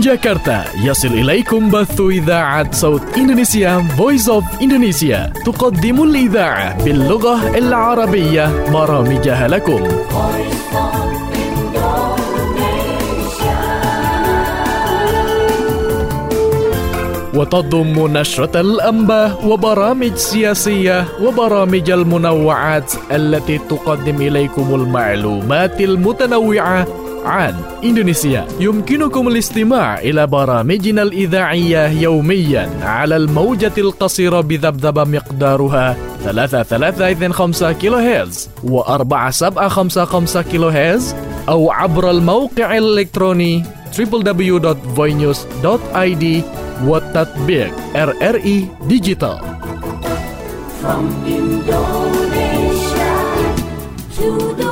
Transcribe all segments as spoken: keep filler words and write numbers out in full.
جاكرتا يصل إليكم بث إذاعة صوت إندونيسيا Voice of Indonesia تقدم الإذاعة باللغة العربية برامجها لكم. وتضم نشرة الأنباء وبرامج سياسية وبرامج المنوعات التي تقدم إليكم المعلومات المتنوعة عن إندونيسيا. يمكنكم الاستماع إلى برامجنا الإذاعية يوميا على الموجة القصيرة بذبذبة مقدارها ثلاثة ثلاثة اثنين خمسة كيلو هرتز وأربعة سبعة خمسة خمسة كيلو هرتز أو عبر الموقع الإلكتروني دبليو دبليو دبليو دوت voinews دوت آي دي والتطبيق آر آر إي Digital. From Indonesia to the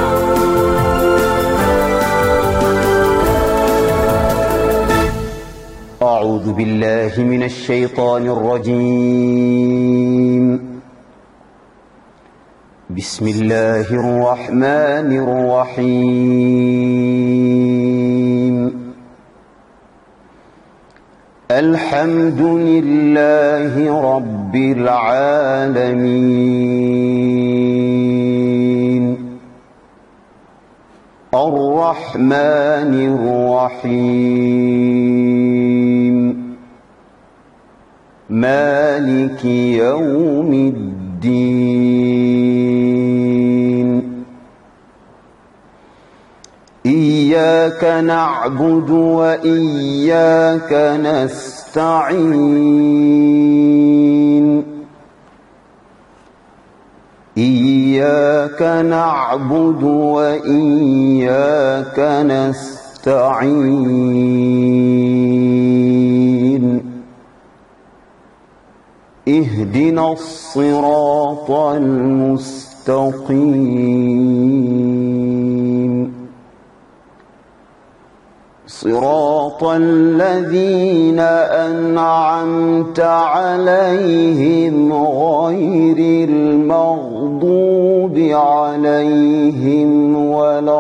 world. أعوذ بالله من الشيطان الرجيم. بسم الله الرحمن الرحيم. الحمد لله رب العالمين الرحمن الرحيم مالك يوم الدين إياك نعبد وإياك نستعين إياك نعبد وإياك نستعين اهدنا الصراط المستقيم صراط الذين أنعمت عليهم غير المغضوب عليهم ولا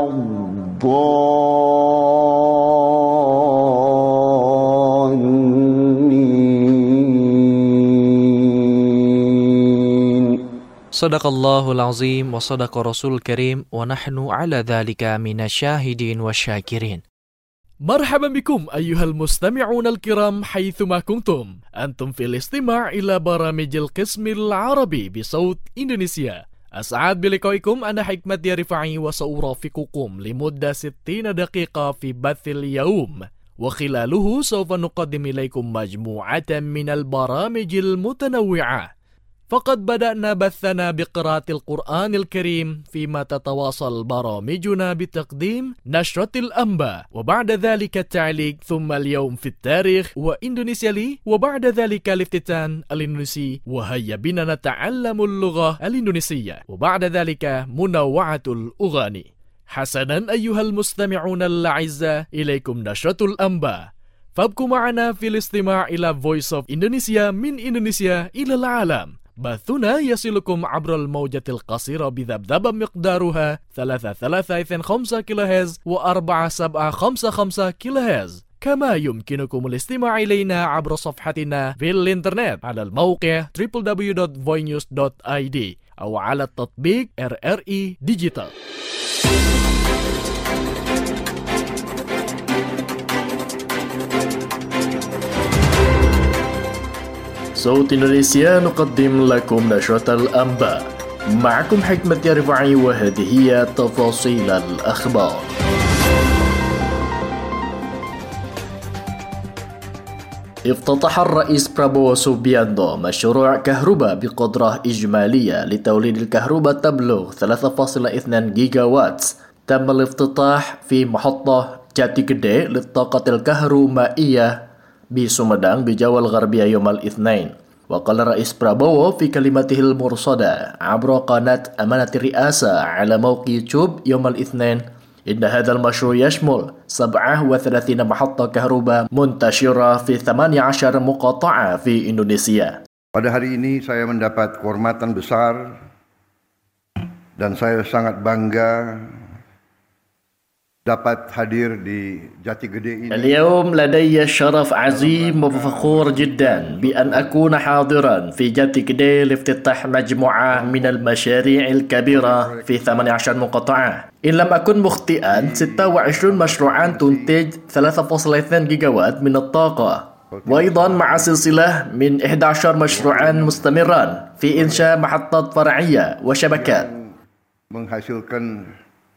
الضالين. Sadaqallahul azim wa sadaqa rasul karim wa nahnu ala dhalika minasyahidin wa syakirin. مرحبا بكم أيها المستمعون الكرام حيثما كنتم. أنتم في الاستماع إلى برامج القسم العربي بصوت إندونيسيا. أسعد بلقائكم. أنا حكمة رفاعي وسأرافقكم لمدة ستين دقيقة في بث اليوم، وخلاله سوف نقدم إليكم مجموعة من البرامج المتنوعة. فقد بدأنا بثنا بقراءة القرآن الكريم، فيما تتواصل برامجنا بتقديم نشرة الأنباء، وبعد ذلك التعليق، ثم اليوم في التاريخ وإندونيسيا لي، وبعد ذلك الافتتان الإندونيسي وهيا بنا نتعلم اللغة الإندونيسية، وبعد ذلك منوعة الأغاني. حسنا أيها المستمعون الأعزاء، إليكم نشرة الأنباء، فابقوا معنا في الاستماع إلى Voice of Indonesia من إندونيسيا إلى العالم. بثنا يصلكم عبر الموجة القصيرة بذبذبة مقدارها ثلاثة ثلاثة اثنين خمسة كيلو هرتز وأربعة سبعة خمسة خمسة كيلو هرتز. كما يمكنكم الاستماع إلينا عبر صفحتنا في الإنترنت على الموقع دبليو دبليو دبليو دوت voinews دوت آي دي أو على التطبيق آر آر إي Digital. صوت إندونيسيا نقدم لكم نشرة الأنباء. معكم حكمة رفاعي وهذه هي تفاصيل الأخبار. افتتح الرئيس برابو سوبياندو مشروع كهرباء بقدرة إجمالية لتوليد الكهرباء تبلغ ثلاثة فاصلة اثنين جيجا وات. تم الافتتاح في محطة جاتي جدي للطاقة الكهرومائية بسومدang بجوا الغربية يوم الاثنين. وقال الرئيس برابو في كلمته المرصدة عبر قناة أمانة الرئاسة على موقع يوتيوب يوم الاثنين إن هذا المشروع يشمل سبعة وثلاثين محطة كهرباء منتشرة في ثمانية عشر مقاطعة في إندونيسيا. Pada hari ini saya mendapat kehormatan besar dan saya sangat bangga dapat hadir di Jati Gede ini. اليوم لدي شرف عظيم وفخور جدا بأن أكون حاضرا في جاتي كدي لافتتاح مجموعة من المشاريع الكبيرة في ثمانية عشر مقاطعة. إن لم أكن مخطئا ستة وعشرين مشروعا تنتج ثلاثة فاصلة اثنين جيجاوات من الطاقة، وأيضا مع سلسلة من إحدى عشر مشروعا مستمرا في إنشاء محطات فرعية وشبكات menghasilkan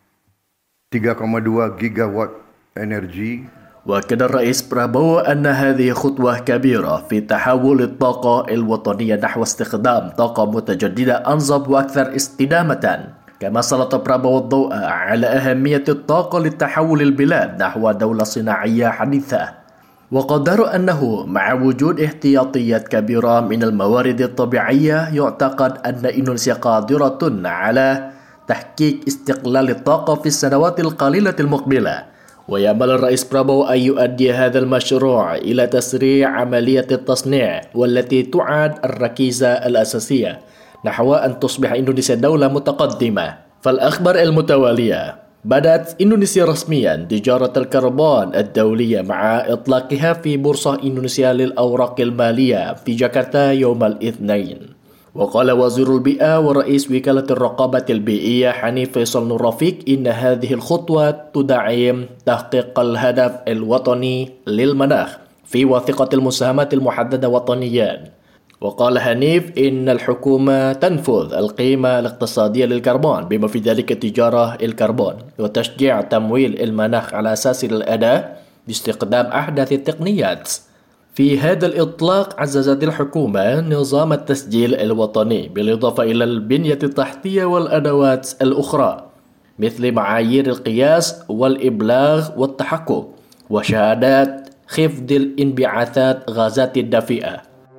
tiga koma dua gigawatt energi. وأكد الرئيس برابو أن هذه خطوة كبيرة في تحول الطاقة الوطنية نحو استخدام طاقة متجددة أنظف وأكثر استدامة. كما سلط برابو الضوء على أهمية الطاقة لتحول البلاد نحو دولة صناعية حديثة، وقدر أنه مع وجود احتياطيات كبيرة من الموارد الطبيعية يعتقد أن إندونيسيا قادرة على تحقيق استقلال الطاقة في السنوات القليلة المقبلة. ويأمل الرئيس برابو أن يؤدي هذا المشروع إلى تسريع عملية التصنيع، والتي تعد الركيزة الأساسية نحو أن تصبح إندونيسيا دولة متقدمة. فالأخبار المتوالية: بدأت إندونيسيا رسميا تجارة الكربون الدولية مع إطلاقها في بورصة إندونيسيا للأوراق المالية في جاكرتا يوم الاثنين. وقال وزير البيئة ورئيس وكالة الرقابة البيئية حنيف فيصل نور رفيق إن هذه الخطوة تدعم تحقيق الهدف الوطني للمناخ في وثيقة المساهمات المحددة وطنيا. وقال حنيف إن الحكومة تنفذ القيمة الاقتصادية للكربون بما في ذلك تجارة الكربون وتشجيع تمويل المناخ على أساس الأداء باستخدام أحدث التقنيات. في هذا الإطلاق عززت الحكومة نظام التسجيل الوطني بالإضافة إلى البنية التحتية والأدوات الأخرى مثل معايير القياس والإبلاغ والتحقق وشهادات خفض الانبعاثات غازات الدفيئة.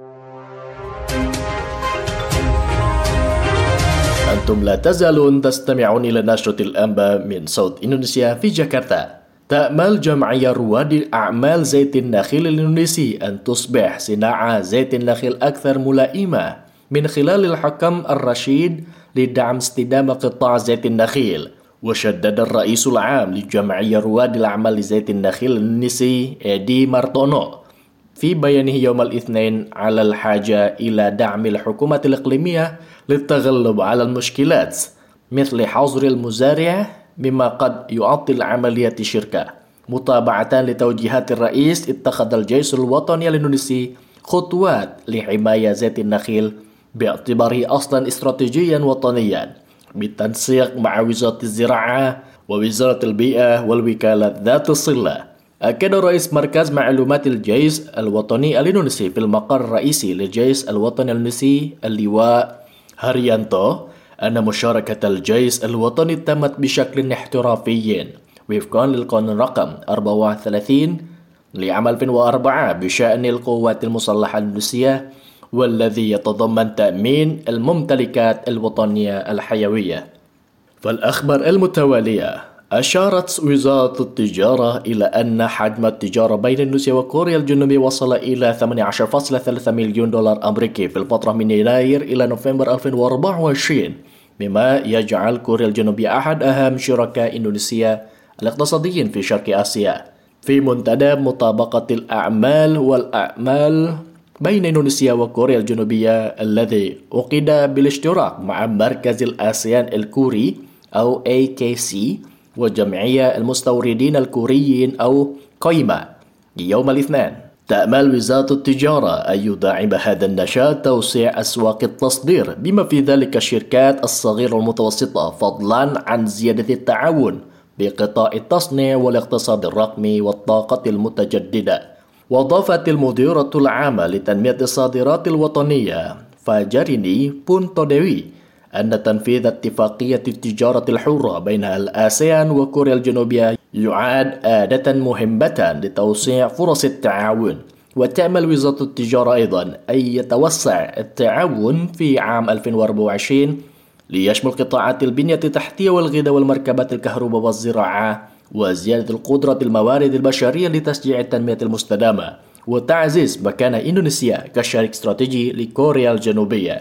أنتم لا تزالون تستمعون إلى نشرة الأنباء من صوت إندونيسيا في جاكرتا. تأمل جمعية رواد أعمال زيت النخيل الإندونيسي أن تصبح صناعة زيت النخيل أكثر ملائمة من خلال الحكم الرشيد لدعم استدامة قطاع زيت النخيل. وشدد الرئيس العام لجمعية رواد الأعمال لزيت النخيل الإندونيسي إدي مارتونو في بيانه يوم الاثنين على الحاجة إلى دعم الحكومة الإقليمية للتغلب على المشكلات مثل حظر المزارع مما قد يعطل عملية الشركة. متابعة لتوجيهات الرئيس اتخذ الجيش الوطني الإندونيسي خطوات لحماية زيت النخيل باعتباره أصلا استراتيجيا وطنيا بالتنسيق مع وزارة الزراعة ووزارة البيئة والوكالة ذات الصلة. أكد رئيس مركز معلومات الجيش الوطني الإندونيسي في المقر الرئيسي للجيش الوطني الإندونيسي اللواء هاريانتو أن مشاركة الجيش الوطني تمت بشكل احترافي وفقا للقانون رقم أربعة وثلاثين لعام ألفين وأربعة بشأن القوات المسلحة الإندونيسية، والذي يتضمن تأمين الممتلكات الوطنية الحيوية. فالأخبار المتوالية: أشارت وزارة التجارة إلى أن حجم التجارة بين إندونيسيا وكوريا الجنوبية وصل إلى ثمانية عشر فاصلة ثلاثة مليون دولار أمريكي في الفترة من يناير إلى نوفمبر ألفين وأربعة وعشرين، مما يجعل كوريا الجنوبية أحد أهم شركاء إندونيسيا الاقتصاديين في شرق آسيا. في منتدى مطابقة الأعمال والأعمال بين إندونيسيا وكوريا الجنوبية الذي عقد بالاشتراك مع مركز الآسيان الكوري أو إيه كي سي وجمعية المستوردين الكوريين أو كويما يوم الاثنين. تأمل وزارة التجارة أن يدعم هذا النشاط توسيع أسواق التصدير بما في ذلك الشركات الصغيرة والمتوسطة، فضلا عن زيادة التعاون بقطاع التصنيع والاقتصاد الرقمي والطاقة المتجددة. وأضافت المديرة العامة لتنمية الصادرات الوطنية فاجريني بونتوديوي أن تنفيذ اتفاقية التجارة الحرة بين الآسيان وكوريا الجنوبية يعد آلة مهمة لتوسيع فرص التعاون. وتأمل وزارة التجارة أيضا أن يتوسع التعاون في عام ألفين وأربعة وعشرين ليشمل قطاعات البنية التحتية والغذاء والمركبات الكهرباء والزراعة وزيادة القدرة الموارد البشرية لتشجيع التنمية المستدامة وتعزيز مكانة إندونيسيا كشريك استراتيجي لكوريا الجنوبية.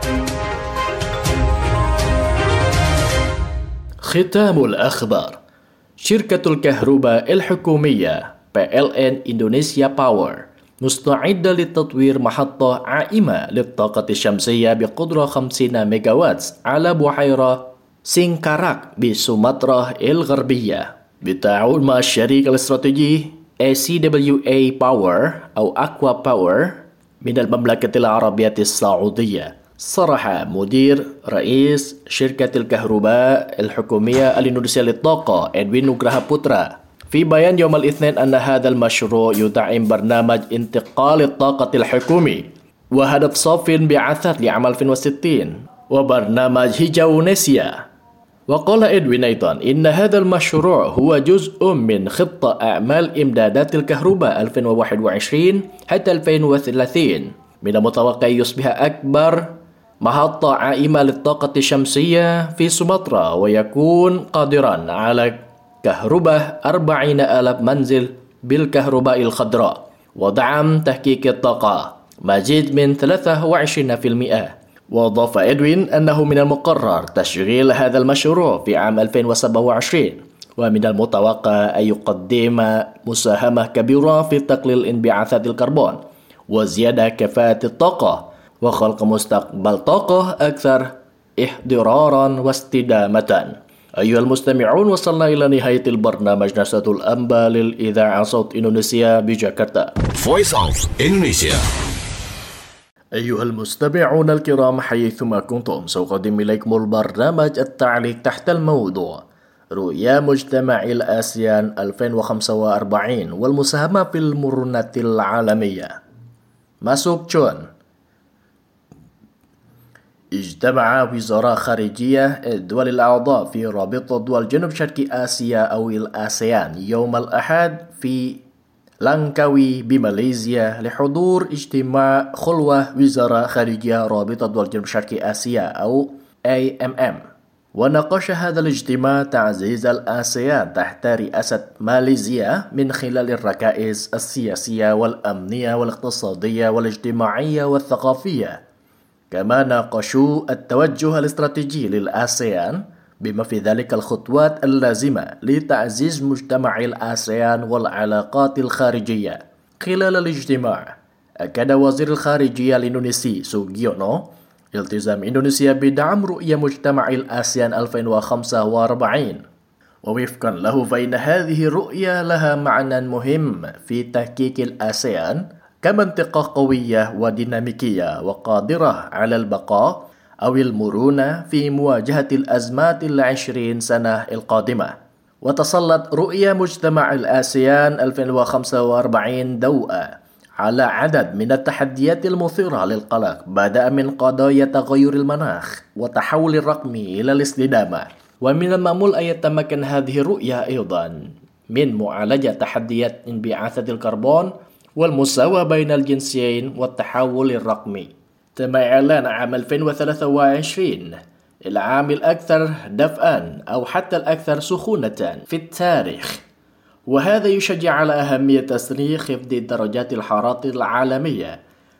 ختام الأخبار. شركة الكهرباء الحكومية بي إل إن إندونيسيا باور مستعدة لتطوير محطة عائمة للطاقة الشمسية بقدرة خمسين ميجاوات على بحيرة سينكاراك بسومطرة الغربية بالتعاون مع الشريك الاستراتيجي إيه سي دبليو إيه باور أو أكوا باور من المملكة العربية السعودية. صرح مدير رئيس شركة الكهرباء الحكومية الإندونيسية للطاقة إدوين نوغراها بوترا في بيان يوم الاثنين أن هذا المشروع يدعم برنامج انتقال الطاقة الحكومي وهدف صافي الانبعاثات لعام ألفين وستين وبرنامج هيجاونيسيا. وقال إدوين أيضا إن هذا المشروع هو جزء من خطة أعمال إمدادات الكهرباء ألفين وواحد وعشرين حتى ألفين وثلاثين، من المتوقع يصبح أكبر محطة عائمة للطاقة الشمسية في سومطرة ويكون قادرا على كهرباء أربعين ألف منزل بالكهرباء الخضراء ودعم تحقيق الطاقة مزيد من ثلاثة وعشرين بالمئة. وأضاف إدوين أنه من المقرر تشغيل هذا المشروع في عام ألفين وسبعة وعشرين ومن المتوقع أن يقدم مساهمة كبيرة في تقليل انبعاثات الكربون وزيادة كفاءة الطاقة وخلق مستقبل طاقة أكثر احترارا واستدامة. أيها المستمعون، وصلنا إلى نهاية البرنامج نشرة الأنباء للإذاعة صوت إندونيسيا بجاكرتا. Voice of Indonesia. أيها المستمعون الكرام حيثما كنتم، سأقدم إليكم البرنامج التعليق تحت الموضوع رؤية مجتمع الآسيان ألفين وخمسة وأربعين والمساهمة في المرونة العالمية. مسوك تشون. اجتمع وزراء خارجية الدول الأعضاء في رابطة دول جنوب شرق آسيا أو الآسيان يوم الأحد في لانكاوي بماليزيا لحضور اجتماع خلوة وزراء خارجية رابطة دول جنوب شرق آسيا أو إيه إم إم. وناقش هذا الاجتماع تعزيز الآسيان تحت رئاسة ماليزيا من خلال الركائز السياسية والأمنية والاقتصادية والاجتماعية والثقافية. كما ناقشوا التوجه الاستراتيجي للآسيان بما في ذلك الخطوات اللازمة لتعزيز مجتمع الآسيان والعلاقات الخارجية. خلال الاجتماع أكد وزير الخارجية الإندونيسي سوغيونو التزام إندونيسيا بدعم رؤية مجتمع الآسيان ألفين وخمسة وأربعين، ووفقا له فإن هذه الرؤية لها معنى مهم في تحقيق الآسيان كمنطقة قوية وديناميكية وقادرة على البقاء أو المرونة في مواجهة الأزمات العشرين سنة القادمة. وتسلط رؤية مجتمع الآسيان ألفين وخمسة وأربعين ضوءا على عدد من التحديات المثيرة للقلق، بدءا من قضايا تغير المناخ والتحول الرقمي إلى الاستدامة. ومن المأمول أن يتمكن هذه الرؤية أيضا من معالجة تحديات انبعاثات الكربون والمساواة بين الجنسين والتحول الرقمي. تم إعلان عام ألفين وثلاثة وعشرين العام الأكثر دفئا أو حتى الأكثر سخونة في التاريخ، وهذا يشجع على أهمية تسريع خفض درجات الحرارة العالمية.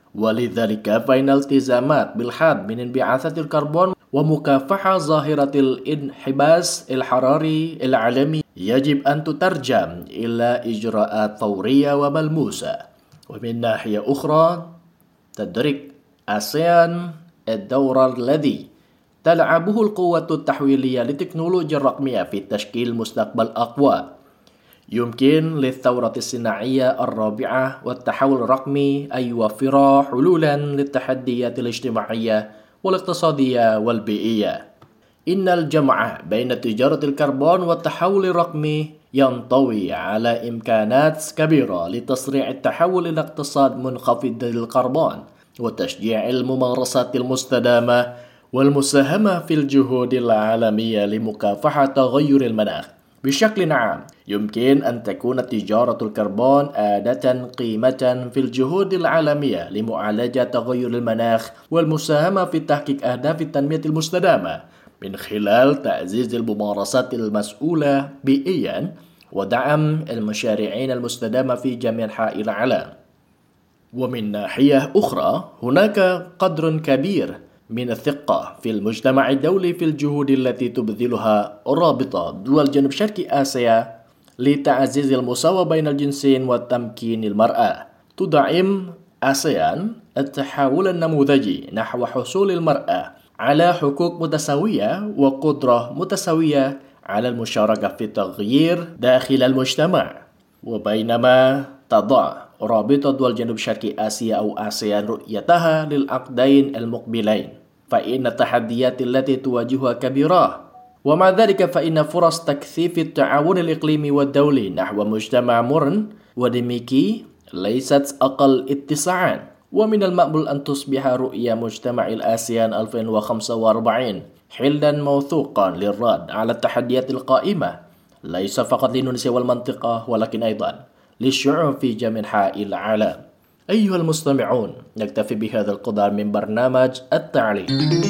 ولذلك فإن الالتزامات بالحد من انبعاثات الكربون ومكافحة ظاهرة الانحباس الحراري العالمي يجب أن تترجم إلى إجراءات فورية وملموسة. ومن ناحية أخرى تدرك آسيان الدور الذي تلعبه القوة التحويلية للتكنولوجيا الرقمية في تشكيل مستقبل أقوى. يمكن للثورة الصناعية الرابعة والتحول الرقمي أن يوفر حلولا للتحديات الاجتماعية والاقتصادية والبيئية. إن الجمع بين تجارة الكربون والتحول الرقمي ينطوي على إمكانات كبيرة لتسريع التحول إلى اقتصاد منخفض الكربون وتشجيع الممارسات المستدامة والمساهمة في الجهود العالمية لمكافحة تغير المناخ. بشكل عام يمكن أن تكون تجارة الكربون أداة قيمة في الجهود العالمية لمعالجة تغير المناخ والمساهمة في تحقيق أهداف التنمية المستدامة من خلال تعزيز الممارسات المسؤولة بيئيا ودعم المشاريع المستدامة في جميع أنحاء العالم. ومن ناحية أخرى هناك قدر كبير من الثقة في المجتمع الدولي في الجهود التي تبذلها رابطة دول جنوب شرق آسيا لتعزيز المساواة بين الجنسين وتمكين المرأة. تدعم آسيان التحول النموذجي نحو حصول المرأة على حقوق متساوية وقدرة متساوية على المشاركة في التغيير داخل المجتمع. وبينما تضع رابطة دول جنوب شرق آسيا أو آسيان رؤيتها للعقدين المقبلين، فإن التحديات التي تواجهها كبيرة، ومع ذلك فإن فرص تكثيف التعاون الإقليمي والدولي نحو مجتمع مرن وديمقراطي ليست أقل اتساعا. ومن المقبول أن تصبح رؤية مجتمع الآسيان ألفين وخمسة وأربعين حلا موثوقا للرد على التحديات القائمة ليس فقط لإندونيسيا والمنطقة ولكن أيضا للشعوب في جميع أنحاء العالم. أيها المستمعون، نكتفي بهذا القدر من برنامج التعليم.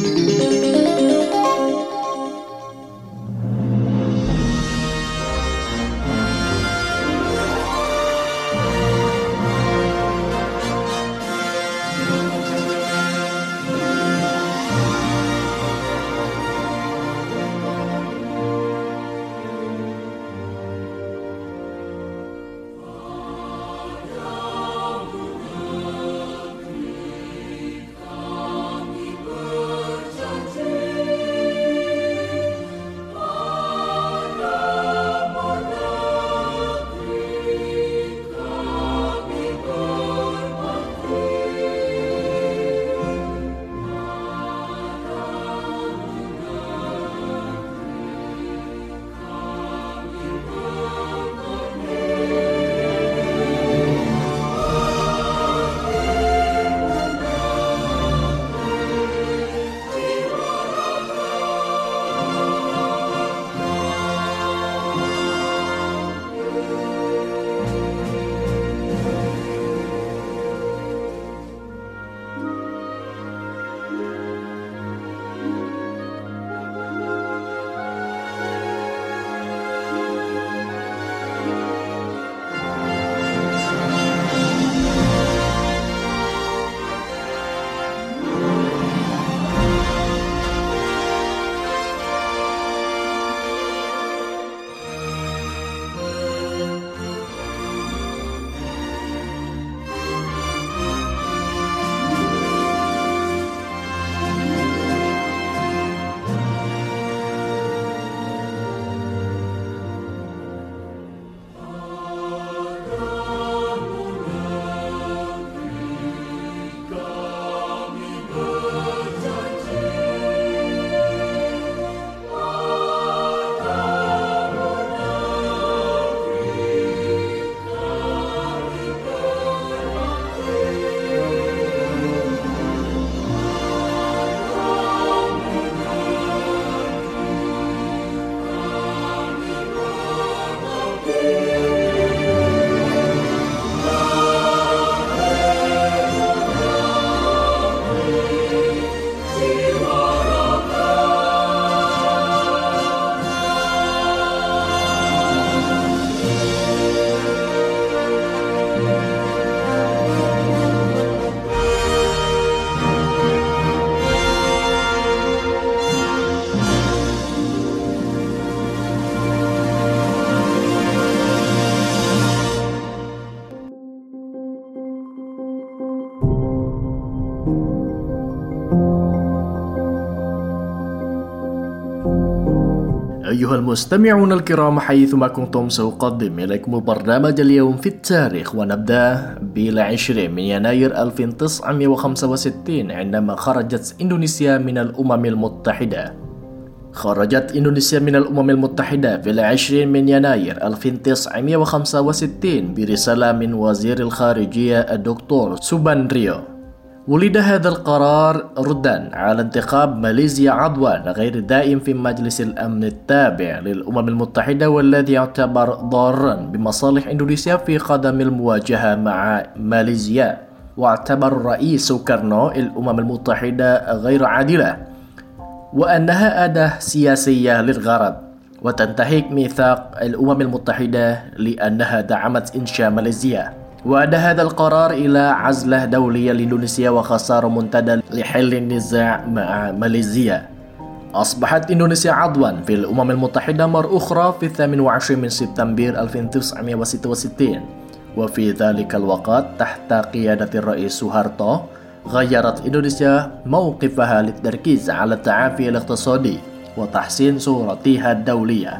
أيها المستمعون الكرام، حيثما كنتم سأقدم إليكم البرنامج اليوم في التاريخ، ونبدأ بالعشرين من يناير ألف وتسعمائة وخمسة وستين عندما خرجت إندونيسيا من الأمم المتحدة. خرجت إندونيسيا من الأمم المتحدة في العشرين من يناير ألف وتسعمائة وخمسة وستين برسالة من وزير الخارجية الدكتور سوباندريو. ولد هذا القرار ردا على انتخاب ماليزيا عضوا غير دائم في مجلس الأمن التابع للأمم المتحدة، والذي يعتبر ضارا بمصالح إندونيسيا في قدم المواجهة مع ماليزيا. واعتبر الرئيس سوكارنو الأمم المتحدة غير عادلة وأنها أداة سياسية للغرض، وتنتهك ميثاق الأمم المتحدة لأنها دعمت إنشاء ماليزيا. وأدى هذا القرار إلى عزلة دولية لإندونيسيا وخسارة منتدى لحل النزاع مع ماليزيا. أصبحت إندونيسيا عضوا في الأمم المتحدة مرة أخرى في الثامن والعشرين من سبتمبر ألف وتسعمائة وستة وستين، وفي ذلك الوقت تحت قيادة الرئيس سوهارتو غيرت إندونيسيا موقفها للتركيز على التعافي الاقتصادي وتحسين صورتها الدولية.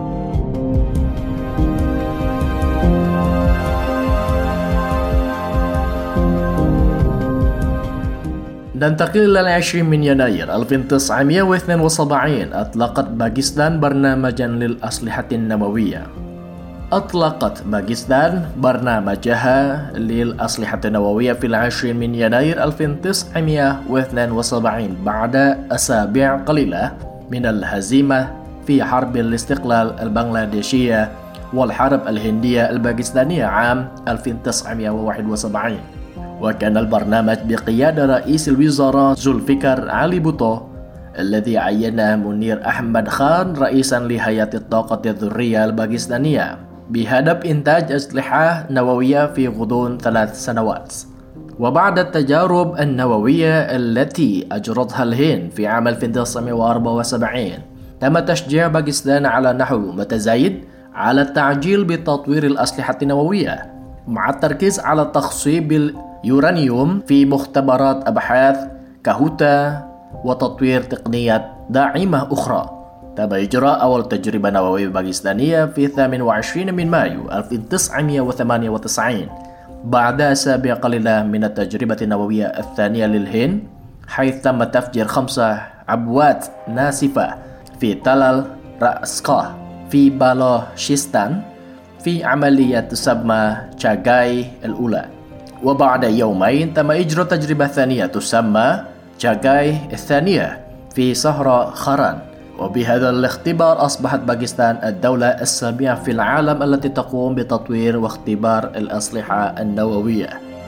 ننتقل إلى العشرين من يناير ألف وتسعمائة واثنين وسبعين. أطلقت باكستان برنامجا للأسلحة النووية. أطلقت باكستان برنامجها للأسلحة النووية في العشرين من يناير ألف وتسعمائة واثنين وسبعين بعد أسابيع قليلة من الهزيمة في حرب الاستقلال البنغلاديشية والحرب الهندية الباكستانية عام ألف وتسعمائة وواحد وسبعين. وكان البرنامج بقيادة رئيس الوزراء ذوالفقار علي بوتو الذي عين منير أحمد خان رئيسا لهيئة الطاقة الذرية الباكستانية بهدف إنتاج أسلحة نووية في غضون ثلاث سنوات. وبعد التجارب النووية التي أجرتها الهند في عام ألف وتسعمائة وأربعة وسبعين تم تشجيع باكستان على نحو متزايد على التعجيل بتطوير الأسلحة النووية مع التركيز على تخصيب اليورانيوم في مختبرات أبحاث كهوتا وتطوير تقنيات داعمة أخرى. تم إجراء أول تجربة نووية باكستانية في الثامن والعشرين من مايو ألف وتسعمائة وثمانية وتسعين بعد أسابيع قليلة من التجربة النووية الثانية للهند، حيث تم تفجير خمسة عبوات ناسفة في تلال رأسكاه في بلوشستان في عملية تسمى تشاغاي الأولى. وبعد يومين تم إجراء تجربة ثانية تسمى تشاغاي الثانية في صحراء خاران. وبهذا الاختبار أصبحت باكستان الدولة السابعة في العالم التي تقوم بتطوير واختبار الأسلحة النووية.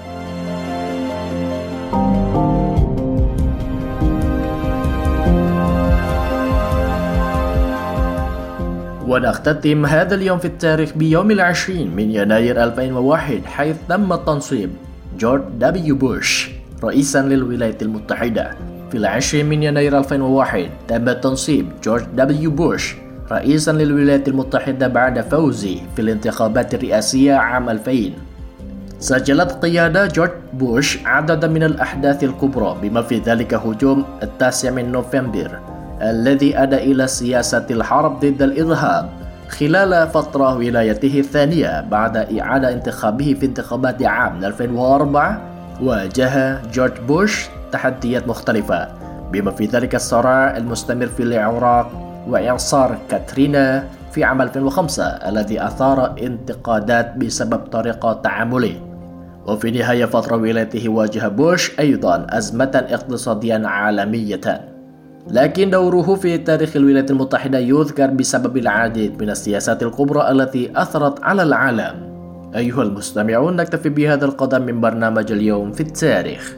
ونختتم هذا اليوم في التاريخ بيوم العشرين من يناير ألفين وواحد، حيث تم تنصيب جورج دبليو بوش رئيسا للولايات المتحدة. في العشرين من يناير ألفين وواحد تم تنصيب جورج دبليو بوش رئيسا للولايات المتحدة بعد فوزه في الانتخابات الرئاسية عام ألفين. سجلت قيادة جورج بوش عددا من الأحداث الكبرى بما في ذلك هجوم التاسع من نوفمبر الذي أدى إلى سياسة الحرب ضد الإرهاب خلال فترة ولايته الثانية بعد إعادة انتخابه في انتخابات عام ألفين وأربعة. واجه جورج بوش تحديات مختلفة بما في ذلك الصراع المستمر في العراق وإعصار كاترينا في عام ألفين وخمسة الذي أثار انتقادات بسبب طريقة تعامله. وفي نهاية فترة ولايته واجه بوش أيضا أزمة اقتصادية عالمية، لكن دوره في تاريخ الولايات المتحدة يذكر بسبب العديد من السياسات الكبرى التي أثرت على العالم. أيها المستمعون، نكتفي بهذا القدر من برنامج اليوم في التاريخ.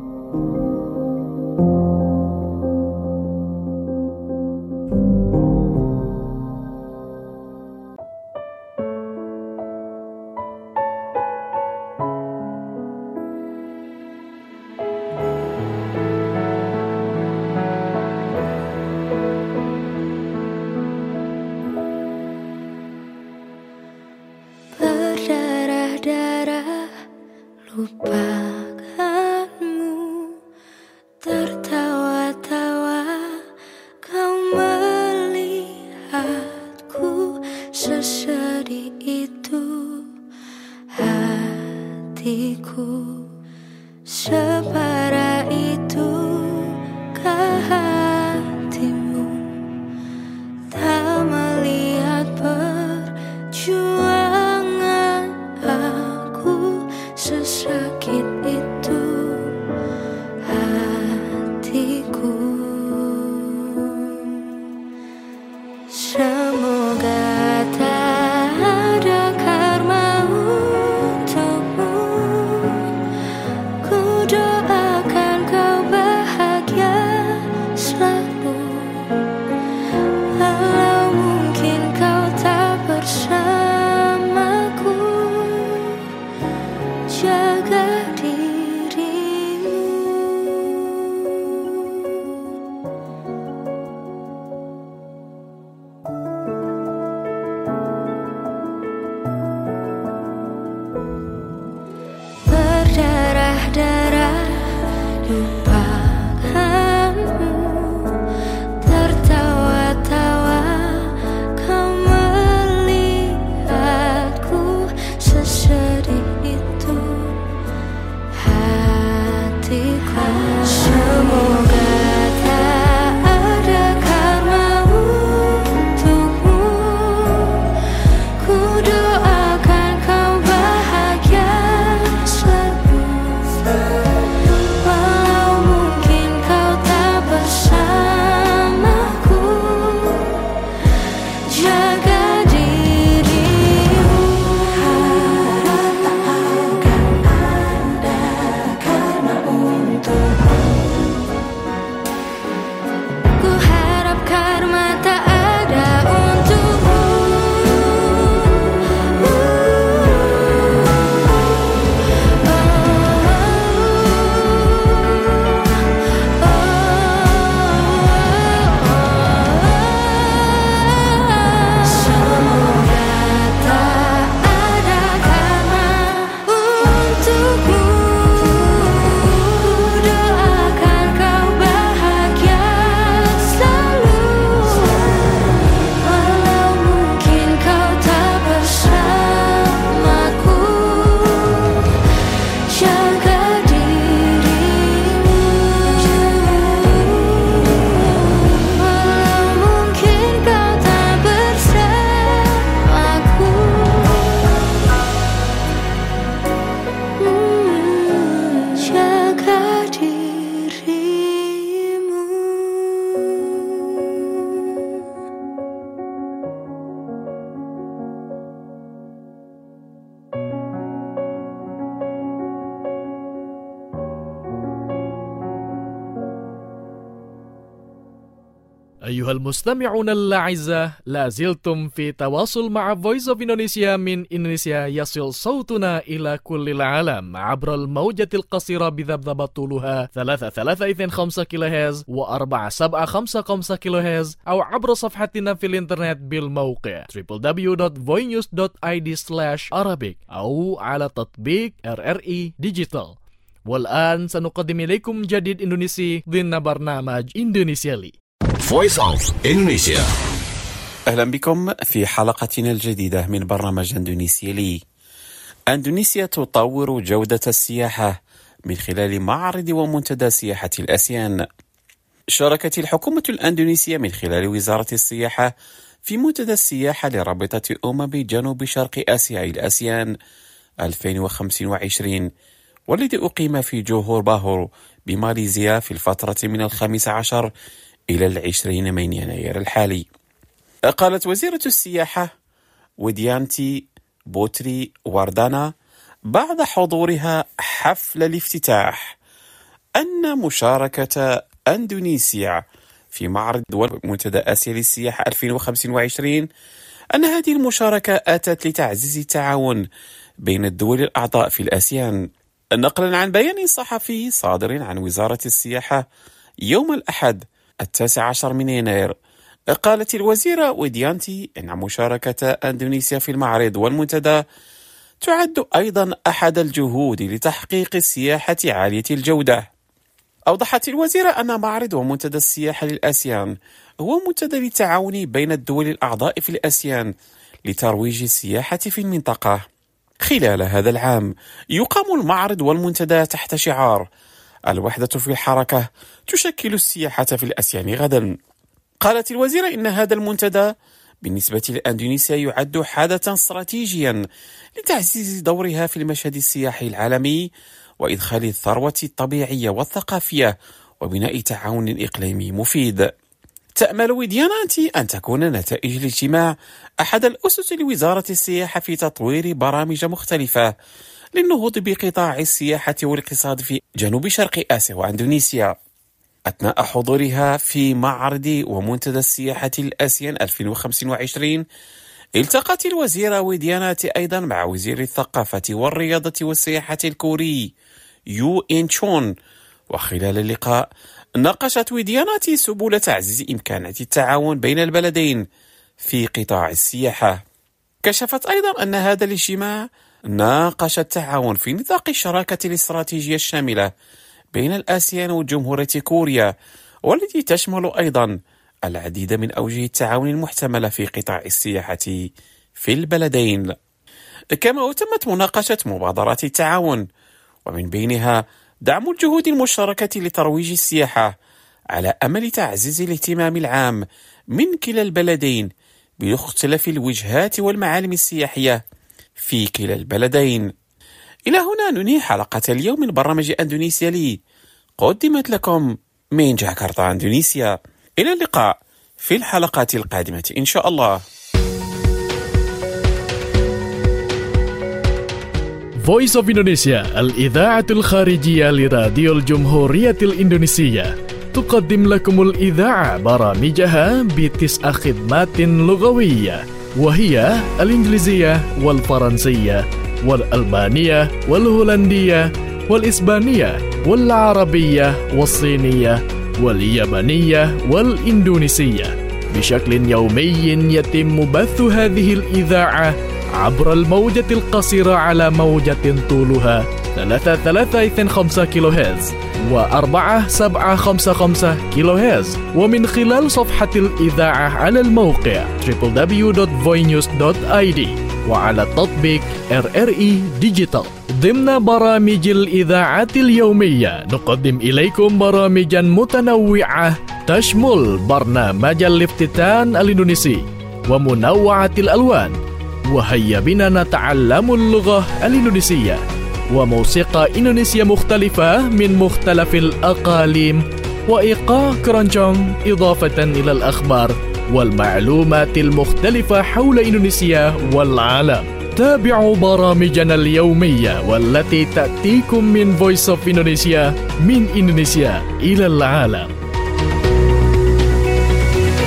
Berdarah-darah lupakanmu, tertawa-tawa kau melihatku, sesedih itu hatiku, separah itu hatimu, tak melihat perjuangan aku, sesakit itu hatiku. Semoga tak ada karma untukmu, ku doakan kau bahagia selalu. Walau mungkin kau tak bersamaku, أيها المستمعون الأعزاء، لا زلتم في تواصل مع Voice of Indonesia من إندونيسيا. يصل صوتنا إلى كل العالم عبر الموجة القصيرة بذبذبة طولها ثلاثة ثلاثة اثنين خمسة كيلو هرتز وأربعة سبعة خمسة خمسة كيلو هرتز، أو عبر صفحتنا في الإنترنت بالموقع دبليو دبليو دبليو دوت voinews دوت آي دي سلاش arabic أو على تطبيق آر آر إي ديجيتال. والآن سنقدم إليكم جديد إندونيسي ضمن برنامج إندونيسيا لي. Voice of Indonesia. أهلا بكم في حلقتنا الجديدة من برنامج إندونيسيا لي. إندونيسيا تطور جودة السياحة من خلال معرض ومنتدى سياحة الآسيان. شاركت الحكومة الإندونيسية من خلال وزارة السياحة في منتدى السياحة لرابطة أمم جنوب شرق آسيا الآسيان ألفين وخمسة وعشرين، والذي أقيم في جوهور باهو بماليزيا في الفترة من الخامس عشر إلى العشرين من يناير الحالي. قالت وزيرة السياحة وديانتي بوتري واردانا بعد حضورها حفل الافتتاح أن مشاركة إندونيسيا في معرض ومنتدى آسيا للسياحة ألفين وخمسة وعشرين أن هذه المشاركة أتت لتعزيز التعاون بين الدول الأعضاء في الآسيان. نقلا عن بيان صحفي صادر عن وزارة السياحة يوم الأحد التاسع عشر من يناير، قالت الوزيرة وديانتي أن مشاركة إندونيسيا في المعرض والمنتدى تعد أيضا أحد الجهود لتحقيق السياحة عالية الجودة. أوضحت الوزيرة أن معرض ومنتدى السياحة للآسيان هو منتدى للتعاون بين الدول الأعضاء في الآسيان لترويج السياحة في المنطقة. خلال هذا العام يقام المعرض والمنتدى تحت شعار الوحدة في الحركة تشكل السياحة في الآسيان غدا. قالت الوزيرة إن هذا المنتدى بالنسبة لإندونيسيا يعد حدثا استراتيجيا لتعزيز دورها في المشهد السياحي العالمي وإدخال الثروة الطبيعية والثقافية وبناء تعاون إقليمي مفيد. تأمل وديانتي أن تكون نتائج الاجتماع أحد الأسس لوزارة السياحة في تطوير برامج مختلفة للنهوض بقطاع السياحة والاقتصاد في جنوب شرق آسيا وإندونيسيا. أثناء حضورها في معرض ومنتدى السياحة الآسيان ألفين وخمسة وعشرين التقت الوزيرة وديانتي أيضا مع وزير الثقافة والرياضة والسياحة الكوري يو إن تشون، وخلال اللقاء ناقشت وديانتي سبل تعزيز إمكانات التعاون بين البلدين في قطاع السياحة. كشفت أيضا أن هذا الاجتماع ناقش التعاون في نطاق الشراكة الاستراتيجية الشاملة بين الآسيان وجمهورية كوريا، والتي تشمل أيضا العديد من أوجه التعاون المحتملة في قطاع السياحة في البلدين. كما تمت مناقشة مبادرات التعاون، ومن بينها دعم الجهود المشتركة لترويج السياحة على أمل تعزيز الاهتمام العام من كلا البلدين بمختلف الوجهات والمعالم السياحية في كلا البلدين. إلى هنا ننهي حلقة اليوم من برنامج إندونيسيا لي، قدمت لكم من جاكرتا إندونيسيا. إلى اللقاء في الحلقات القادمة إن شاء الله. Voice of Indonesia الإذاعة الخارجية لراديو الجمهورية الإندونيسية تقدم لكم الإذاعة برامجها بتسع خدمات لغوية، وهي الإنجليزية والفرنسية والألبانية والهولندية والإسبانية والعربية والصينية واليابانية والإندونيسية. بشكل يومي يتم بث هذه الإذاعة عبر الموجة القصيرة على موجة طولها ثلاثة ثلاثة اثنين خمسة كيلو هرتز وأربعة سبعة خمسة خمسة كيلو هرتز، ومن خلال صفحة الإذاعة على الموقع دبليو دبليو دبليو دوت voinews دوت آي دي وعلى تطبيق آر آر إي ديجيتال. ضمن برامج الإذاعة اليومية نقدم إليكم برامجا متنوعة تشمل برنامج الافتتان الإندونيسي ومنوعة الألوان، وهيا بنا نتعلم اللغة الإندونيسية، وموسيقى إندونيسية مختلفة من مختلف الأقاليم، وإيقاع كرونجونج، إضافة إلى الأخبار والمعلومات المختلفة حول إندونيسيا والعالم. تابعوا برامجنا اليومية والتي تأتيكم من Voice of Indonesia من إندونيسيا إلى العالم.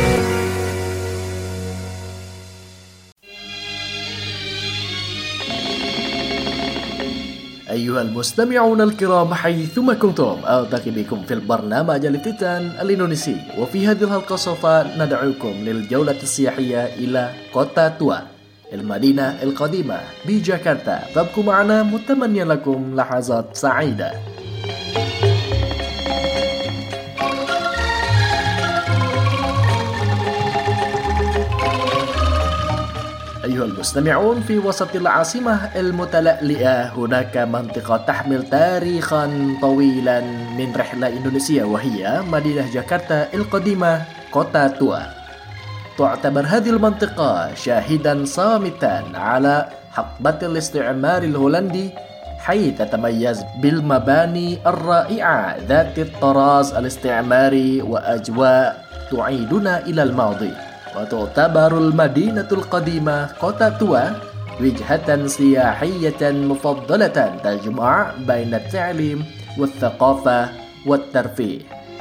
أيها المستمعون الكرام حيثما كنتم، ألتقي بكم في البرنامج الافتتان الإندونيسي. وفي هذه الحلقة سوف ندعوكم للجولة السياحية إلى كوتا توا المدينة القديمة بجاكرتا. فابقوا معنا متمنيا لكم لحظات سعيدة. أيها المستمعون، في وسط العاصمة المتلألئة هناك منطقة تحمل تاريخا طويلا من رحلة إندونيسية، وهي مدينة جاكرتا القديمة كوتا توا. تعتبر هذه المنطقة شاهدا صامتا على حقبة الاستعمار الهولندي، حيث تتميز بالمباني الرائعة ذات الطراز الاستعماري وأجواء تعيدنا إلى الماضي. وتعتبر المدينة القديمة كوتا توا وجهة سياحية مفضلة تجمع بين التعليم والثقافة والترفيه.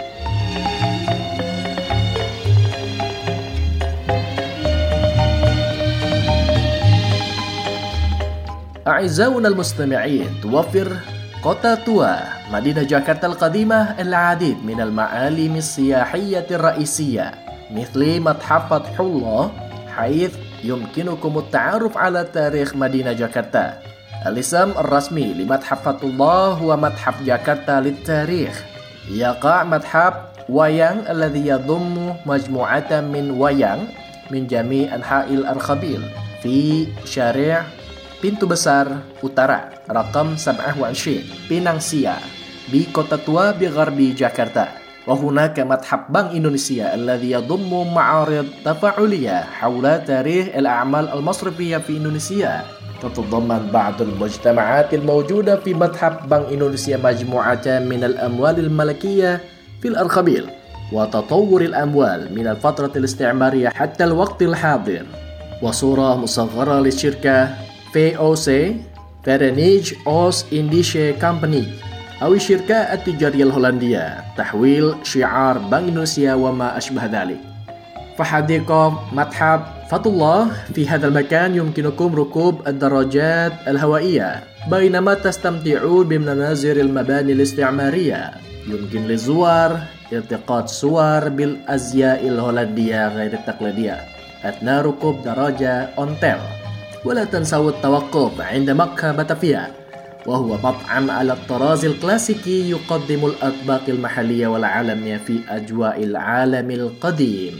أعزائنا المستمعين، توفر كوتا توا مدينة جاكرتا القديمة العديد من المعالم السياحية الرئيسية، مثل متحف فتح الله، حيث يمكنكم التعرف على تاريخ مدينة جاكرتا. الاسم الرسمي لمتحف فتح الله هو متحف جاكرتا للتاريخ. يقع متحف ويان الذي يضم مجموعة من ويان من جميع أنحاء الأرخبيل في شارع Pintu Besar Utara رقم سبعة وعشرين Pinang Sia بكوتا توا بغرب جاكرتا. وهناك متحف بنك إندونيسيا الذي يضم معارض تفاعلية حول تاريخ الأعمال المصرفية في إندونيسيا. تتضمن بعض المجتمعات الموجودة في متحف بنك إندونيسيا مجموعة من الأموال الملكية في الأرخبيل وتطور الأموال من الفترة الاستعمارية حتى الوقت الحاضر، وصورة مصغرة للشركة في أو سي Verenigde Oost-Indische Company أو الشركة التجارية الهولندية، تحويل شعار بنك إندونيسيا وما أشبه ذلك. فحديقة متحف فتح الله في هذا المكان يمكنكم ركوب الدراجات الهوائية بينما تستمتعون بمناظر المباني الاستعمارية. يمكن للزوار التقاط صور بالأزياء الهولندية غير التقليدية أثناء ركوب دراجة أونتيل. ولا تنسوا التوقف عند مقهى باتافيا، وهو مطعم على الطراز الكلاسيكي يقدم الأطباق المحلية والعالمية في أجواء العالم القديم.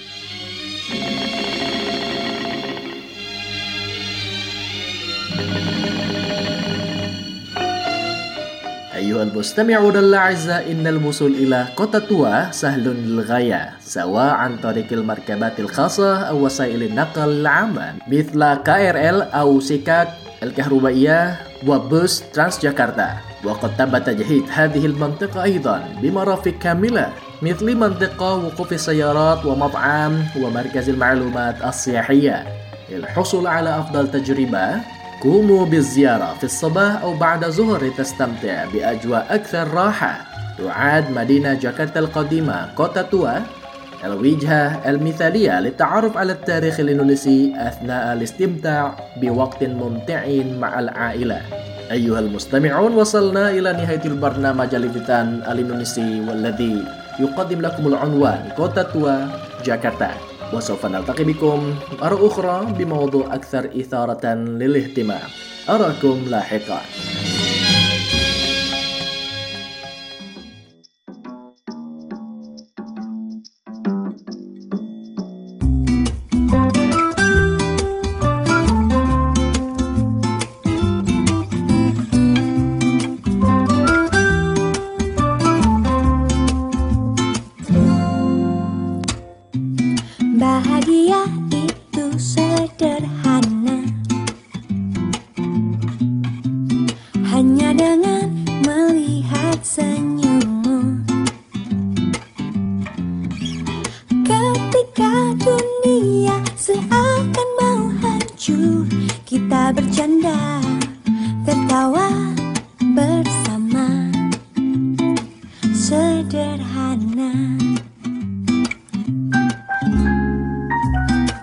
أيها المستمعون الأعزاء، إن الوصول إلى كوتا توا سهل للغاية، سواء عن طريق المركبات الخاصة أو وسائل النقل العامة مثل كي آر إل أو سكك الكهربائية وبوس ترانس جاكرتا. وقد تم تجهيز هذه المنطقة أيضا بمرافق كاملة مثل منطقة وقوف السيارات ومطعم ومركز المعلومات السياحية. للحصول على أفضل تجربة قوموا بالزيارة في الصباح أو بعد الظهر لتستمتع بأجواء أكثر راحة. تعد مدينة جاكرتا القديمة كوتا توا الوجهة المثالية للتعرف على التاريخ الإندونيسي أثناء الاستمتاع بوقت ممتع مع العائلة. أيها المستمعون، وصلنا إلى نهاية البرنامج الافتتان الإندونيسي والذي يقدم لكم العنوان كوتا توا جاكرتا. وسوف نلتقي بكم مرة أخرى بموضوع أكثر إثارة للاهتمام. أراكم لاحقا. Bahagia itu sederhana, hanya dengan melihat senyummu. Ketika dunia seakan mau hancur, kita bercanda, tertawa bersama. Sederhana.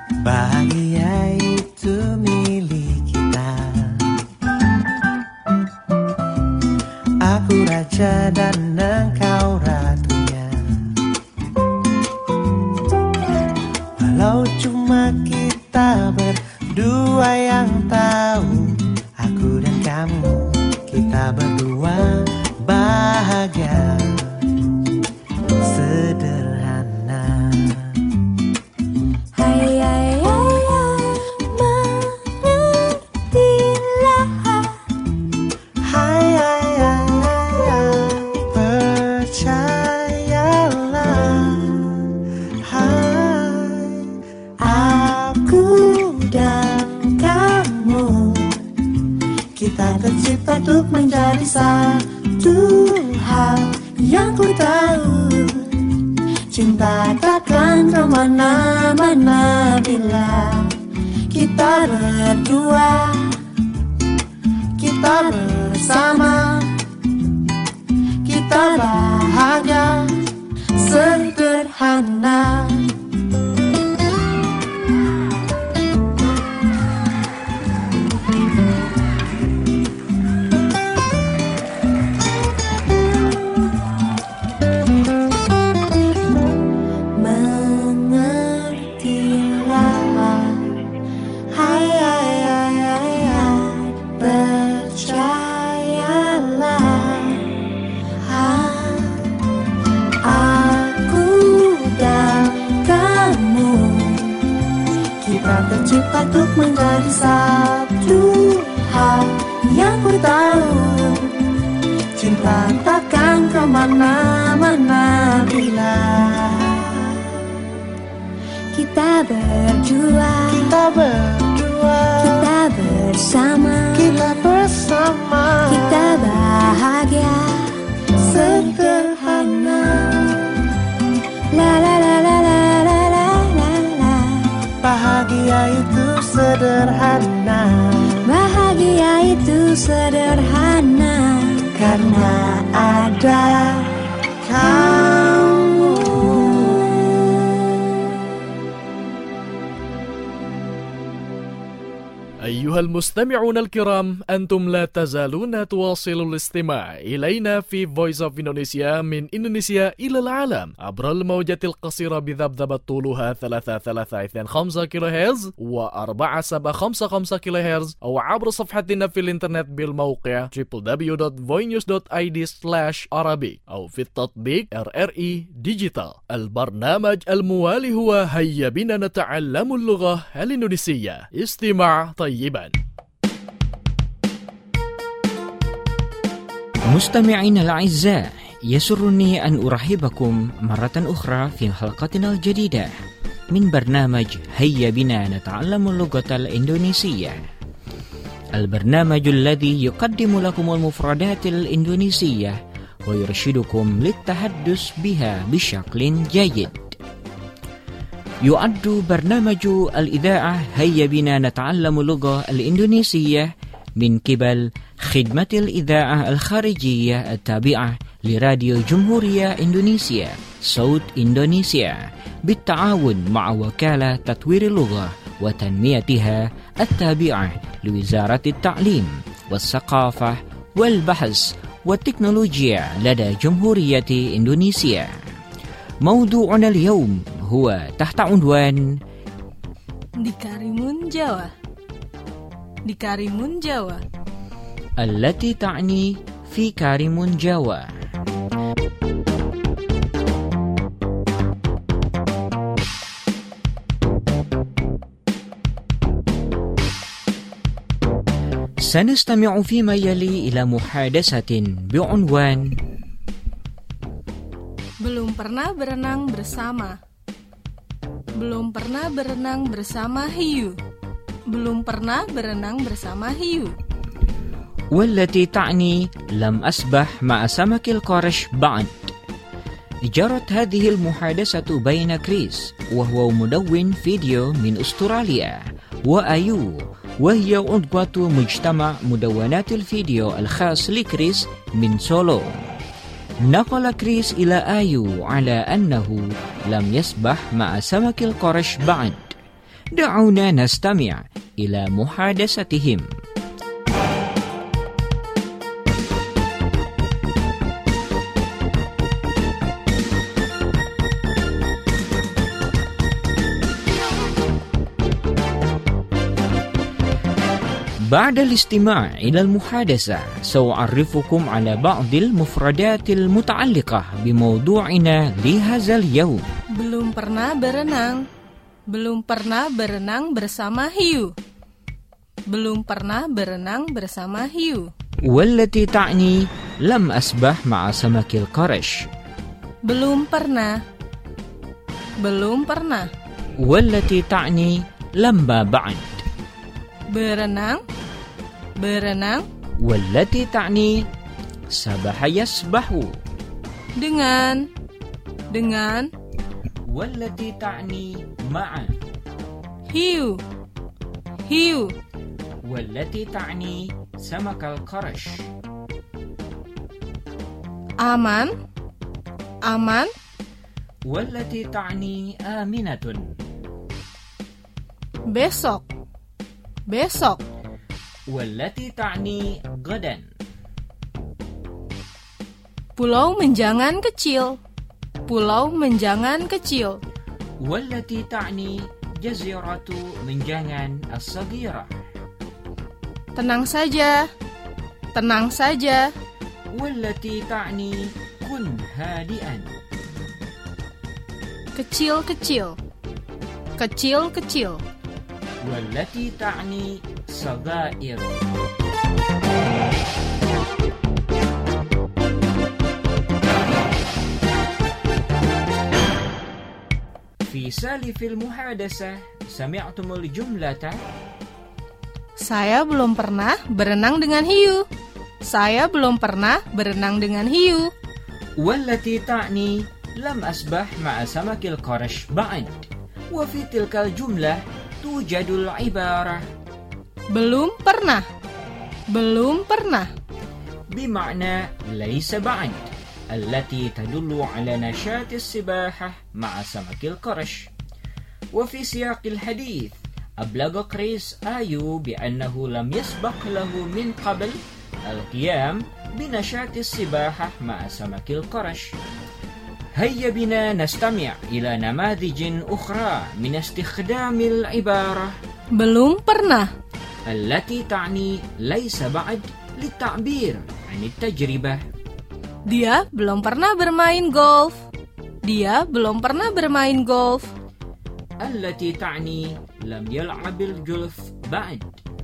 satu hal yang ku tahu, cinta takkan kemana-mana bila kita berdua, kita bersama, kita bahagia sederhana. Tercipta untuk menjadi satu hal yang ku tahu, cinta takkan kemana-mana bila kita berdua, kita berdua, kita bersama, kita bersama, kita bahagia sederhana. La la la la la. Bahagia itu sederhana, bahagia itu sederhana, karena ada kamu. أيها المستمعون الكرام، أنتم لا تزالون تواصلوا الاستماع إلينا في Voice of Indonesia من إندونيسيا إلى العالم عبر الموجات القصيرة بذبذبة طولها ثلاثة ثلاثة اثنين خمسة كيلو هرتز وأربعة سبعة خمسة خمسة كيلو هرتز، أو عبر صفحتنا في الإنترنت بالموقع دبليو دبليو دبليو دوت voinews دوت آي دي سلاش عربي، أو في التطبيق آر آر إي ديجيتال. البرنامج الموالي هو هيا بنا نتعلم اللغة الإندونيسية. استماع طيبا. مستمعينا الأعزاء، يسرني أن أرحبكم مرة أخرى في حلقتنا الجديدة من برنامج هيا بنا نتعلم اللغة الإندونيسية، البرنامج الذي يقدم لكم المفردات الإندونيسية ويرشدكم للتحدث بها بشكل جيد. يعد برنامج الإذاعة هيا بنا نتعلم اللغة الإندونيسية من قبل خدمة الإذاعة الخارجية التابعة لراديو جمهورية إندونيسيا صوت إندونيسيا بالتعاون مع وكالة تطوير اللغة وتنميتها التابعة لوزارة التعليم والثقافة والبحث والتكنولوجيا لدى جمهورية إندونيسيا. موضوعنا اليوم هو تحت عنوان Di Karimun Jawa. Di Karimun Jawa التي تعني في كاريمون جاوا. سنستمع فيما يلي إلى محادثة بعنوان Belum pernah berenang bersama. Belum pernah berenang bersama hiu. Belum pernah berenang bersama hiu. والتي تعني لم أسبح مع سمك القرش بعد. جرت هذه المحادثة بين كريس وهو مدون فيديو من أستراليا وأيو وهي عضوة مجتمع مدونات الفيديو الخاص لكريس من سولو. نقل كريس إلى آيو على أنه لم يسبح مع سمك القرش بعد. دعونا نستمع إلى محادثتهم. بعد الاستماع إلى المحادثة سأعرفكم على بعض المفردات المتعلقة بموضوعنا لهذا اليوم. Belum pernah berenang. Belum pernah berenang bersama hiu. Belum pernah berenang bersama hiu. والتي تعني لم أسبح مع سمك القرش. Belum pernah. Belum pernah. والتي تعني لما بعد. Berenang. Berenang. والتي تعني sabaha yasbahu. Dengan. Dengan. Wallati ta'ni ma'a. Hiu. Hiu. Wallati ta'ni samakal qarash. Aman. Aman. Wallati ta'ni aminatun. Besok. Besok. Wallati ta'ni gadan. Pulau menjangan kecil. Pulau menjangan kecil. Wallati ta'ni jaziratu menjangan as-saghirah. Tenang saja. Tenang saja. Wallati ta'ni kun hadian. Kecil-kecil. Kecil-kecil. Wallati ta'ni saghair. Fi salifil muhadasah sami'tumul jumlata. Saya belum pernah berenang dengan hiu. Saya belum pernah berenang dengan hiu. Wallati ta'ni lam asbah ma'a samakil qarash ba'd. Wa fi tilkal jumlah tujadul ibarah Belum pernah. Belum pernah. بمعنى ليس بعد التي تدل على نشاط السباحة مع سمك القرش. وفي سياق الحديث أبلغ قريس آيو بأنه لم يسبق له من قبل القيام بنشاط السباحة مع سمك القرش. هيا بنا نستمع إلى نماذج أخرى من استخدام العبارة Belum pernah. التي تعني ليس بعد للتعبير عن التجربة. Dia belum pernah bermain golf. Dia belum pernah bermain golf. التي تعني لم يلعب الجولف بعد.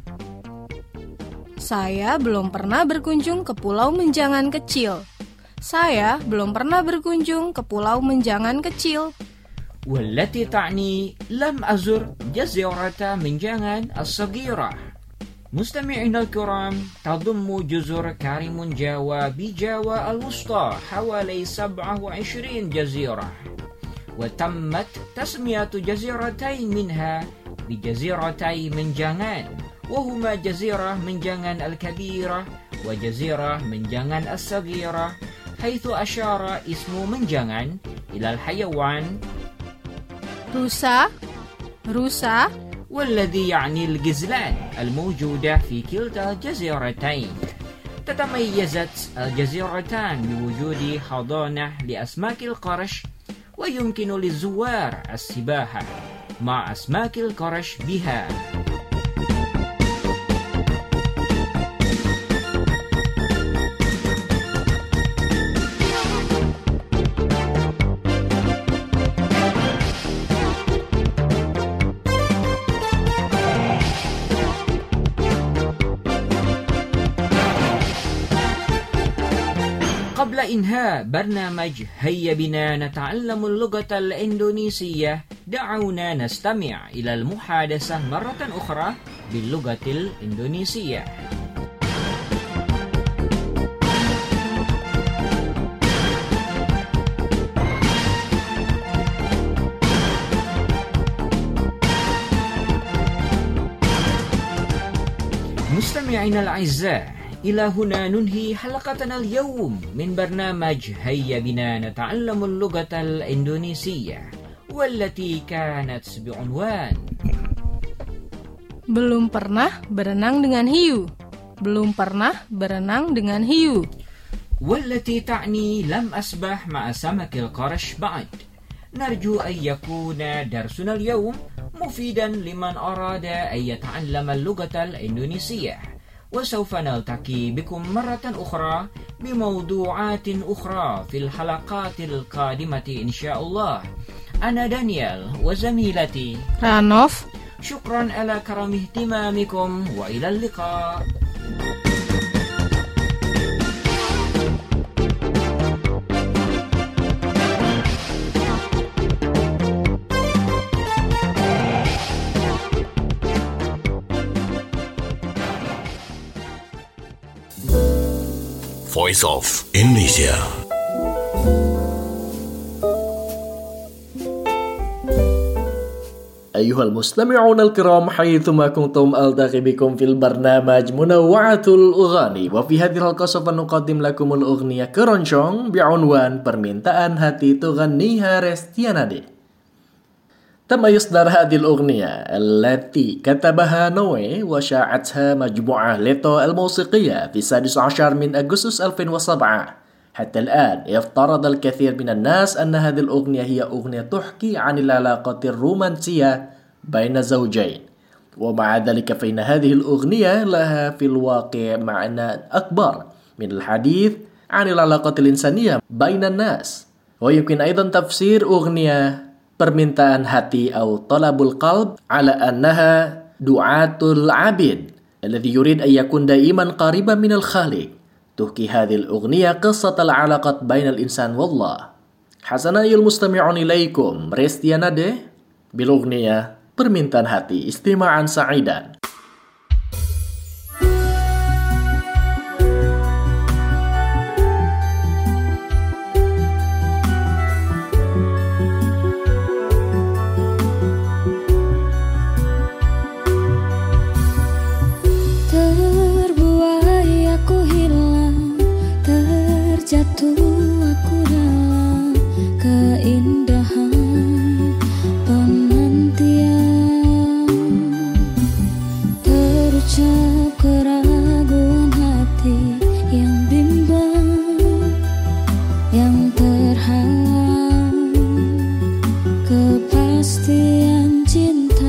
Saya belum pernah berkunjung ke Pulau Menjangan Kecil. Saya belum pernah berkunjung ke Pulau Menjangan Kecil. والتي تعني لم أزر جزيرة منجان الصغيرة. مستمعينا الكرام، تضم جزر كارم جاوا بجاوا الوسطى حوالي سبعة وعشرين جزيرة، وتمت تسمية جزيرتين منها بجزيرتي منجان، وهما جزيرة منجان الكبيرة وجزيرة منجان الصغيرة، حيث أشار اسم منجان إلى الحيوان rusa, rusa, والذي يعني الغزلان الموجودة في كلتا الجزيرتين. تتميزت الجزيرتان بوجود حضانة لأسماك القرش، ويمكن للزوار السباحة مع أسماك القرش بها. قبل إنهاء برنامج هيا بنا نتعلم اللغة الإندونيسية، دعونا نستمع إلى المحادثة مرة أخرى باللغة الإندونيسية. مستمعينا الأعزاء، إلى هنا ننهي حلقتنا اليوم من برنامج هيا بنا نتعلم اللغة الإندونيسية، والتي كانت بعنوان Belum pernah berenang dengan hiu. Belum pernah berenang dengan hiu. والتي تعني لم أسبح مع سمك القرش بعد. نرجو أن يكون درسنا اليوم مفيدا لمن أراد أن يتعلم اللغة الإندونيسية، وسوف نلتقي بكم مرة أخرى بموضوعات أخرى في الحلقات القادمة إن شاء الله. أنا دانيال وزميلتي Ranof. شكرا على كرم اهتمامكم وإلى اللقاء. Voice of Indonesia. أيها المستمعون الكرام حيثما كنتم ألتقي بكم في البرنامج منوعة الأغاني وفي هذه الحلقة سوف نقدم لكم الأغنية keroncong بعنوان permintaan hati تغنيها رستيانادي. تم إصدار هذه الأغنية التي كتبها نوي وشاعتها مجموعة ليتو الموسيقية في السادس عشر من أغسطس ألفين وسبعة. حتى الآن يفترض الكثير من الناس أن هذه الأغنية هي أغنية تحكي عن العلاقة الرومانسية بين زوجين، ومع ذلك فإن هذه الأغنية لها في الواقع معنى أكبر من الحديث عن العلاقة الإنسانية بين الناس. ويمكن أيضا تفسير أغنية permintaan hati أو طلب القلب على أنها دعاة العبد الذي يريد أن يكون دائما قريبا من الخالق. تحكي هذه الأغنية قصة العلاقة بين الإنسان والله. حسنا أيها المستمعون إليكم رستيانادي بالأغنية permintaan hati. استماعا سعيدا. Jatuh aku dalam keindahan penantian, terucap keraguan hati yang bimbang, yang terhalang kepastian cinta.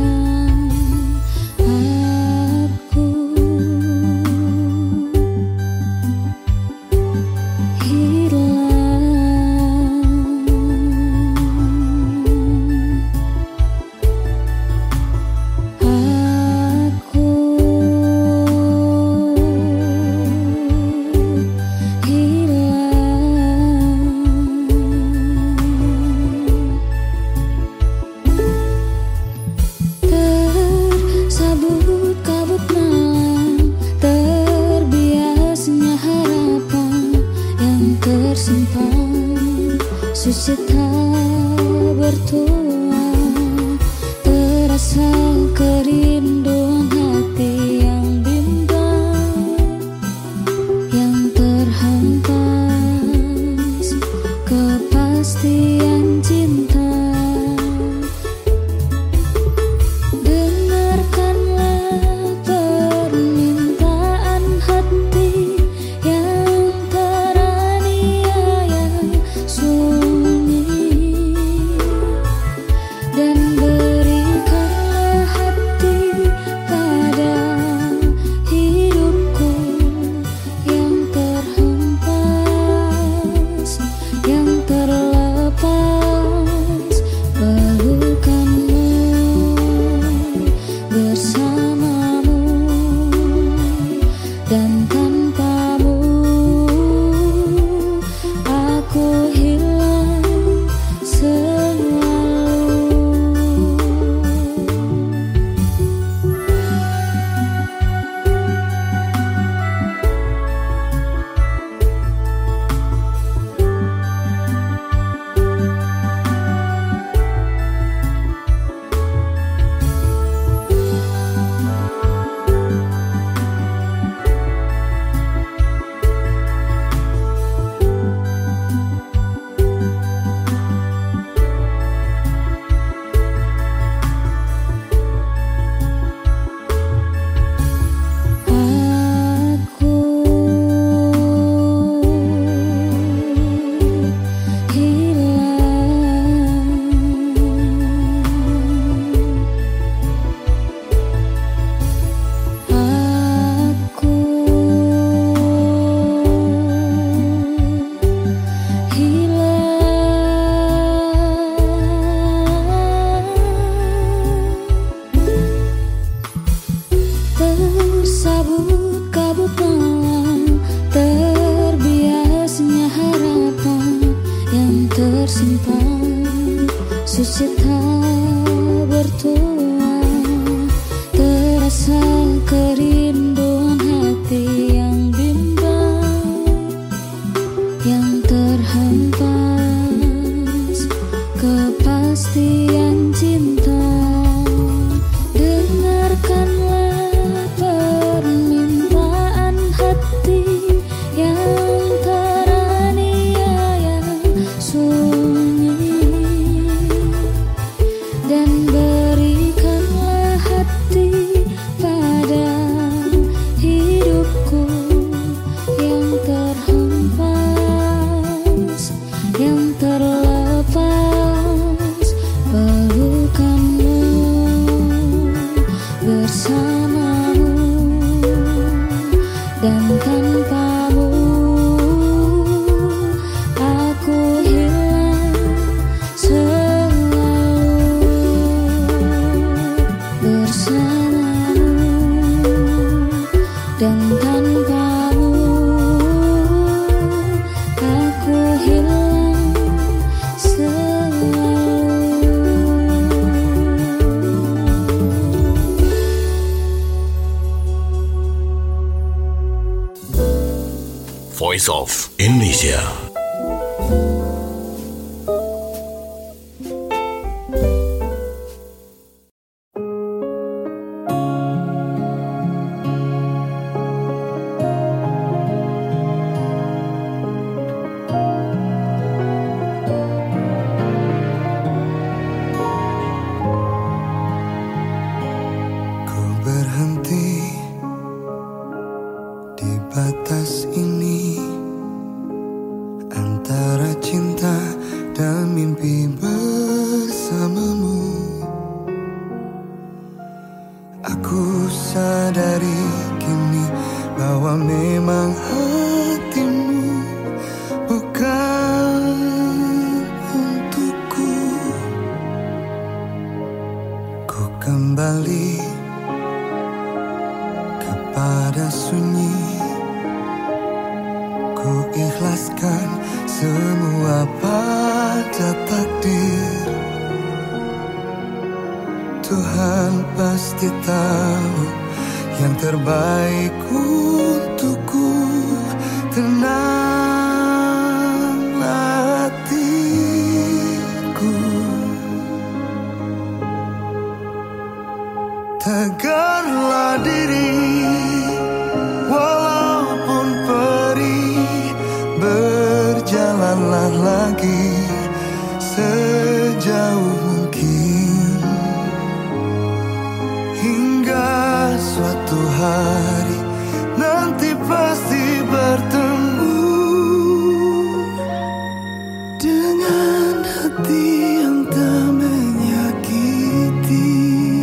Susita bertua, terasa kerinduan hati yang bimbang, yang terhempas kepastian cinta. Dengarkanlah permintaan hati yang teraniaya dan berikanlah hati pada hidupku yang terhempas, yang terlepas, pelukanmu bersamamu dan tanpamu aku hilang selalu. Tersabut kabut malam, terbiasnya harapan yang tersimpan, susita bertua, terasa kerinduan hati yang bimbang, kepastian cinta. Dengarkanlah permintaan hati yang teraniaya sunyi, dan berikanlah hati pada hidupku yang terhempas, yang terlepas. Pelukanmu bersamamu, dan tanpamu aku hilang selalu. Bersamamu dan tanpamu aku hilang selalu. Voice of Indonesia. Ku berhenti di batas ini, antara cinta dan mimpi bersamamu. Aku sadari kini bahwa memang hatimu bukan untukku. Ku kembali kepada sunyi, ku ikhlaskan semua pada takdir. Tuhan pasti tahu yang terbaik untukku. Tenanglah hatiku, tegarlah diri, walaupun perih. Berjalanlah lagi sejauh mungkin, hingga suatu hari nanti pasti bertemu dengan hati yang tak menyakiti.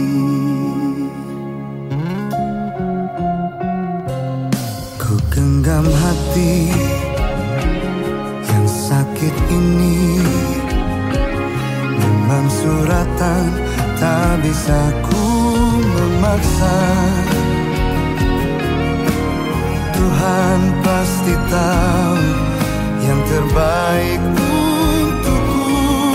Ku genggam hati yang sakit ini, memang suratan tak bisa ku memaksa. Tuhan pasti tahu yang terbaik untukku.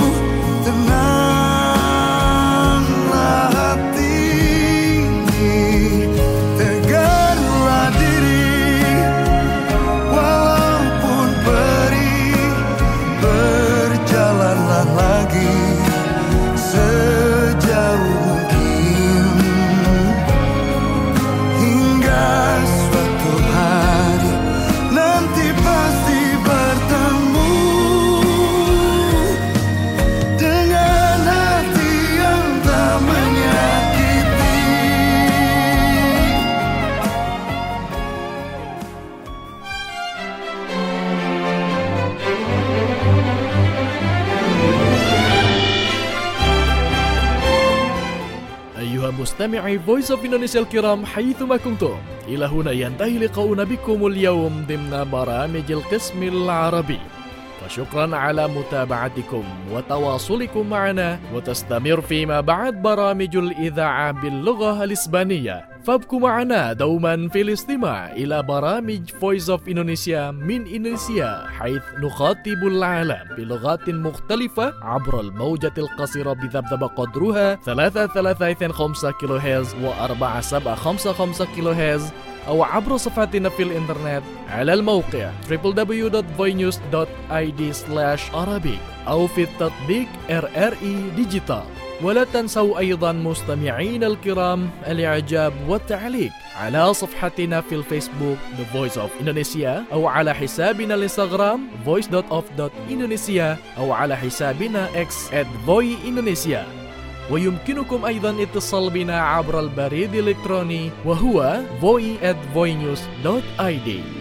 Tenanglah hati ini, tegarlah diri, walaupun perih. Berjalanlah lagi sejauh mungkin, hingga suatu hari nanti pasti bertemu dengan hati yang tak menyakiti. أيها المستمعي Voice of Indonesia الكرام حيثما كنتم، إلى هنا ينتهي لقاؤنا بكم اليوم ضمن برامج القسم العربي. فشكرا على متابعتكم وتواصلكم معنا، وتستمر فيما بعد برامج الإذاعة باللغة الإسبانية. فابقوا معنا دوما في الاستماع إلى برامج Voice of Indonesia من إندونيسيا، حيث نخاطب العالم بلغات مختلفة عبر الموجة القصيرة بذبذب قدرها ثلاثة ثلاثة اثنين خمسة كيلو هرتز و أربعة سبعة خمسة خمسة كيلو هرتز، أو عبر صفحتنا في الإنترنت على الموقع دبليو دبليو دبليو دوت فوي نيوز دوت آي دي سلاش عربي أو في التطبيق آر آر إي ديجيتال. ولا تنسوا أيضا مستمعين الكرام الإعجاب والتعليق على صفحتنا في الفيسبوك The Voice of Indonesia أو على حسابنا الانستغرام voice dot of dot indonesia أو على حسابنا X at voy indonesia. ويمكنكم أيضا اتصال بنا عبر البريد الإلكتروني وهو voy at voy news dot I D.